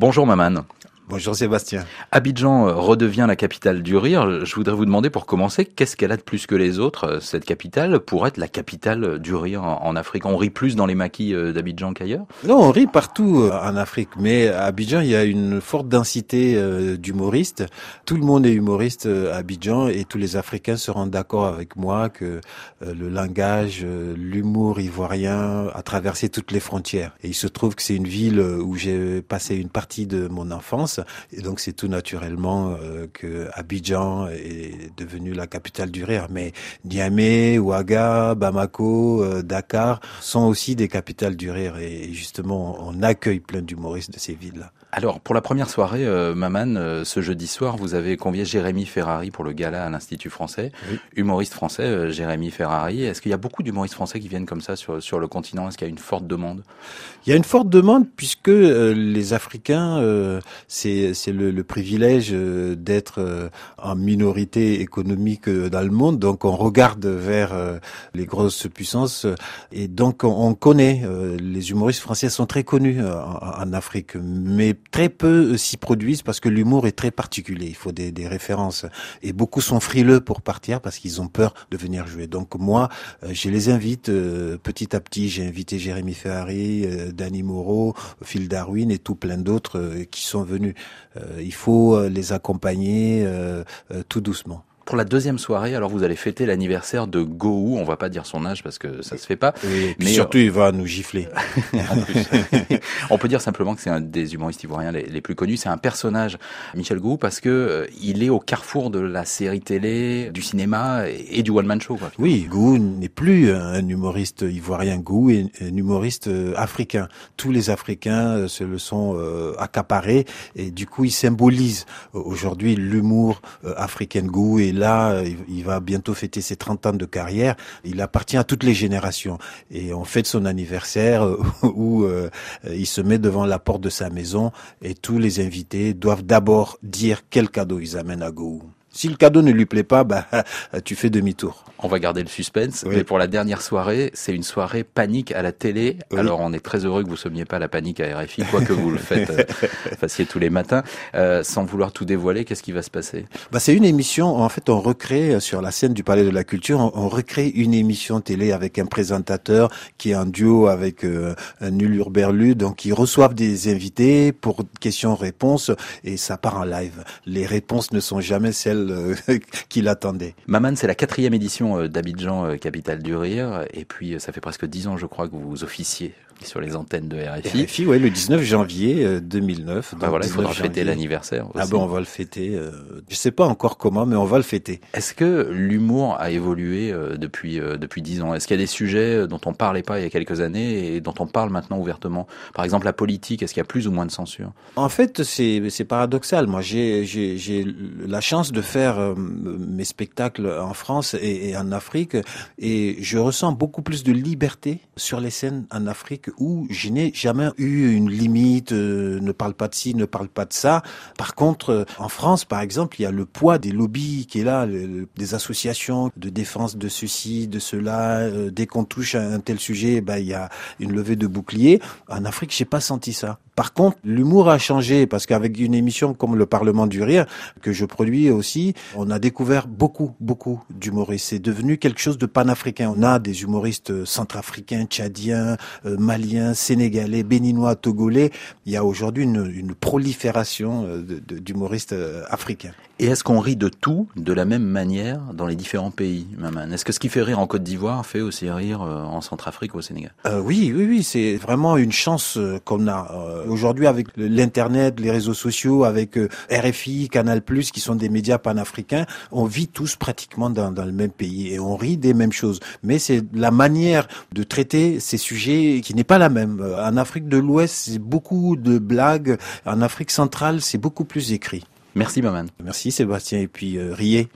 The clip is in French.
Bonjour Maman. Bonjour Sébastien. Abidjan redevient la capitale du rire. Je voudrais vous demander pour commencer, qu'est-ce qu'elle a de plus que les autres, cette capitale, pour être la capitale du rire en Afrique? On rit plus dans les maquis d'Abidjan qu'ailleurs? Non, on rit partout en Afrique, mais à Abidjan, il y a une forte densité d'humoristes. Tout le monde est humoriste à Abidjan et tous les Africains seront d'accord avec moi que le langage, l'humour ivoirien a traversé toutes les frontières. Et il se trouve que c'est une ville où j'ai passé une partie de mon enfance. Et donc c'est tout naturellement que Abidjan est devenue la capitale du rire. Mais Niamey, Ouaga, Bamako, Dakar sont aussi des capitales du rire. Et justement, on accueille plein d'humoristes de ces villes-là. Alors, pour la première soirée, Maman, ce jeudi soir, vous avez convié Jérémy Ferrari pour le gala à l'Institut français. Oui. Humoriste français, Jérémy Ferrari. Est-ce qu'il y a beaucoup d'humoristes français qui viennent comme ça sur le continent? Est-ce qu'il y a une forte demande? Il y a une forte demande puisque les Africains, c'est le privilège d'être en minorité économique dans le monde. Donc, on regarde vers les grosses puissances et donc on connaît. Les humoristes français sont très connus en Afrique, mais très peu s'y produisent parce que l'humour est très particulier. Il faut des références. Et beaucoup sont frileux pour partir parce qu'ils ont peur de venir jouer. Donc moi, je les invite petit à petit. J'ai invité Jérémy Ferrari, Danny Moreau, Phil Darwin et tout plein d'autres qui sont venus. Il faut les accompagner tout doucement. Pour la deuxième soirée, alors vous allez fêter l'anniversaire de Gou. On va pas dire son âge parce que ça se fait pas. Oui, mais surtout il va nous gifler. En plus, on peut dire simplement que c'est un des humoristes ivoiriens les plus connus. C'est un personnage, Michel Gou, parce que il est au carrefour de la série télé, du cinéma et du one-man show. Quoi, oui, Gou n'est plus un humoriste ivoirien. Gou est un humoriste africain. Tous les Africains se le sont accaparés et du coup il symbolise aujourd'hui l'humour africain. Gou et là, il va bientôt fêter ses 30 ans de carrière. Il appartient à toutes les générations. Et on fête son anniversaire où il se met devant la porte de sa maison et tous les invités doivent d'abord dire quel cadeau ils amènent à Gou. Si le cadeau ne lui plaît pas, tu fais demi-tour. On va garder le suspense, oui. Mais pour la dernière soirée, c'est une soirée panique à la télé. Oui. Alors on est très heureux que vous sommiez pas la panique à RFI, quoique vous le fassiez tous les matins. Sans vouloir tout dévoiler, qu'est-ce qui va se passer? C'est une émission, en fait on recrée sur la scène du Palais de la Culture, on recrée une émission télé avec un présentateur qui est en duo avec un Hurberlu, donc ils reçoivent des invités pour questions-réponses et ça part en live. Les réponses ne sont jamais celles qu'il attendait. Maman, c'est la 4e édition d'Abidjan, capitale du rire, et puis ça fait presque 10 ans, je crois, que vous officiez sur les antennes de RFI. RFI, oui, le 19 janvier 2009. Voilà, il faudra fêter l'anniversaire aussi. On va le fêter. Je sais pas encore comment, mais on va le fêter. Est-ce que l'humour a évolué depuis 10 ans? Est-ce qu'il y a des sujets dont on parlait pas il y a quelques années et dont on parle maintenant ouvertement? Par exemple, la politique, est-ce qu'il y a plus ou moins de censure? En fait, c'est paradoxal. Moi, j'ai la chance de faire mes spectacles en France et en Afrique, et je ressens beaucoup plus de liberté sur les scènes en Afrique où je n'ai jamais eu une limite, ne parle pas de ci, ne parle pas de ça. Par contre, en France, par exemple, il y a le poids des lobbies qui est là, des associations de défense de ceci, de cela. Dès qu'on touche à un tel sujet, il y a une levée de bouclier. En Afrique, j'ai pas senti ça. Par contre, l'humour a changé parce qu'avec une émission comme le Parlement du Rire, que je produis aussi, on a découvert beaucoup d'humoristes. C'est devenu quelque chose de panafricain. On a des humoristes centrafricains, tchadiens, maliens, sénégalais, béninois, togolais. Il y a aujourd'hui une prolifération d'humoristes africains. Et est-ce qu'on rit de tout de la même manière dans les différents pays, Maman? Est-ce que ce qui fait rire en Côte d'Ivoire fait aussi rire en Centrafrique ou au Sénégal? Oui, c'est vraiment une chance qu'on a. Aujourd'hui, avec l'Internet, les réseaux sociaux, avec RFI, Canal+, qui sont des médias panafricains, on vit tous pratiquement dans le même pays et on rit des mêmes choses. Mais c'est la manière de traiter ces sujets qui n'est pas la même. En Afrique de l'Ouest, c'est beaucoup de blagues. En Afrique centrale, c'est beaucoup plus écrit. Merci, Maman. Merci, Sébastien. Et puis, riez.